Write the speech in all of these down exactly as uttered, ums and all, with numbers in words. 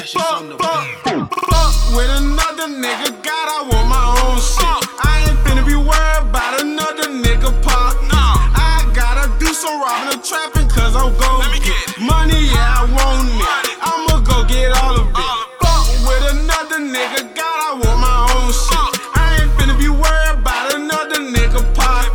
Fuck, fuck, fuck with another nigga, God, I want my own shit. I ain't finna be worried about another nigga pop. I gotta do some robbing and trapping, cause I'm gon' get money, yeah, I want it. I'ma go get all of it. Fuck with another nigga, God, I want my own shit. I ain't finna be worried about another nigga pop.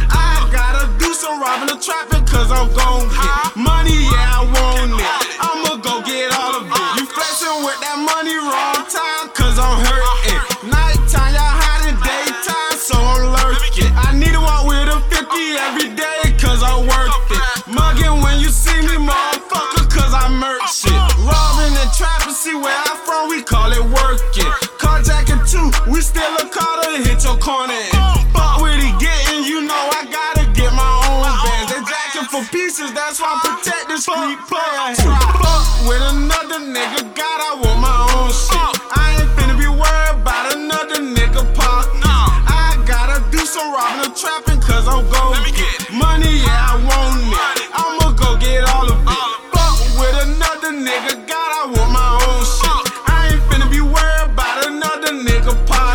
I gotta do some robbing and trapping, cause I'm gon' get money, yeah, I want it. I'ma go get all of it. You flexing with that money wrong time, cause I'm hurting. Nighttime, y'all hiding daytime, so I'm lurking. I need to walk with a fifty every day, cause I'm worth it. Mugging when you see me, motherfucker, cause I murk shit. Robbing and trapping, see where I'm from, we call it working. Carjacking too, we still a car to hit your corner. Fuck with it getting, you know I gotta get my own bands. They jacking for pieces, that's why I protect the street player. Fuck with another nigga, God, I want my own shit. I ain't finna be worried about another nigga pop. I gotta do some robbing and trapping, cause I'm gon' get money, yeah, I want it. I'ma go get all of it. Fuck with another nigga, God, I want my own shit. I ain't finna be worried about another nigga pop.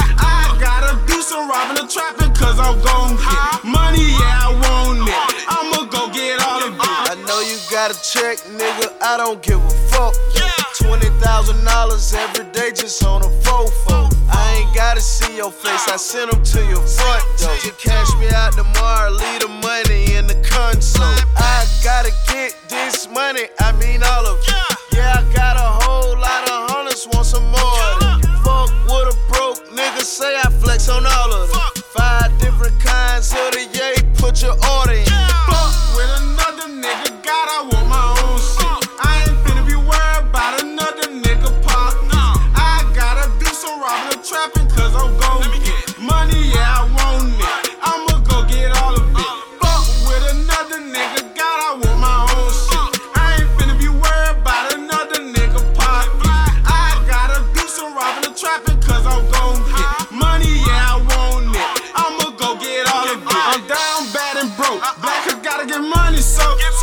I gotta do some robbing and trapping, cause I'm gon' get money, yeah, I want it. I'ma go get all of it. I know you got a check, nigga, I don't give a fuck. Twenty thousand dollars every day just on a fofo. I ain't gotta see your face, I send them to your front door. You cash me out tomorrow, leave the money in the console. I gotta get this money, I mean all of it. Yeah, I got a whole lot of hundreds, want some more of it. Fuck with a broke nigga, say I flex on all of them. Five different kinds of the yay, put your order in. Fuck with another nigga, God, I want my own shit. I ain't finna be worried about another nigga pop. I gotta do some robbing and trapping, cause I'm gon' get money, yeah, I want it. I'ma go get all of it. Fuck with another nigga, God, I want my own shit. I ain't finna be worried about another nigga pop. I gotta do some robbing and trapping, cause I'm gon' get money, yeah, I want it. I'ma go get all of it. I'm down bad and broke, black, I gotta get money, so